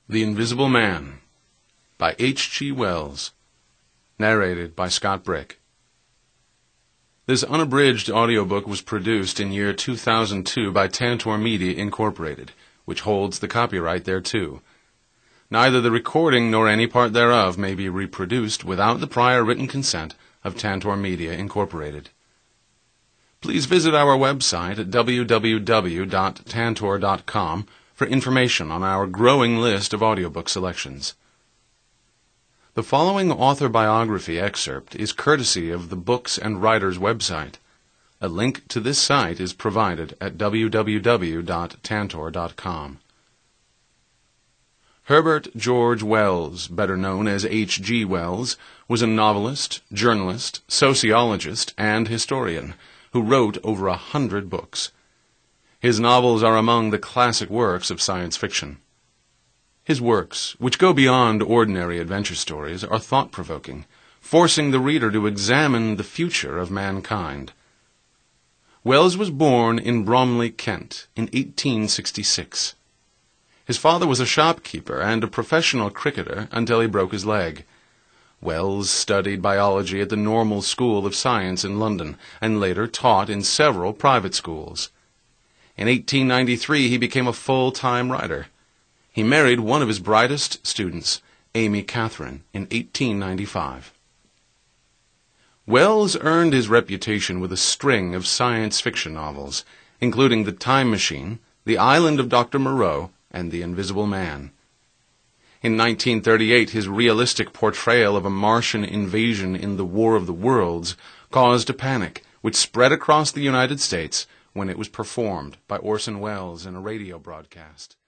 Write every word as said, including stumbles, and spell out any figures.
The Invisible Man by H G Wells. Narrated by Scott Brick. This unabridged audiobook was produced in year two thousand two by Tantor Media, Incorporated, which holds the copyright thereto. Neither the recording nor any part thereof may be reproduced without the prior written consent of Tantor Media, Incorporated. Please visit our website at w w w dot tantor dot com for information on our growing list of audiobook selections. The following author biography excerpt is courtesy of the Books and Writers website. A link to this site is provided at w w w dot tantor dot com. Herbert George Wells, better known as H G Wells, was a novelist, journalist, sociologist, and historian who wrote over a hundred books. His novels are among the classic works of science fiction. His works, which go beyond ordinary adventure stories, are thought-provoking, forcing the reader to examine the future of mankind. Wells was born in Bromley, Kent, in eighteen sixty-six. His father was a shopkeeper and a professional cricketer until he broke his leg. Wells studied biology at the Normal School of Science in London, and later taught in several private schools. In eighteen ninety-three, he became a full-time writer. He married one of his brightest students, Amy Catherine, in eighteen ninety-five. Wells earned his reputation with a string of science fiction novels, including The Time Machine, The Island of Doctor Moreau, and The Invisible Man. In nineteen thirty-eight, his realistic portrayal of a Martian invasion in The War of the Worlds caused a panic, which spread across the United States when it was performed by Orson Welles in a radio broadcast.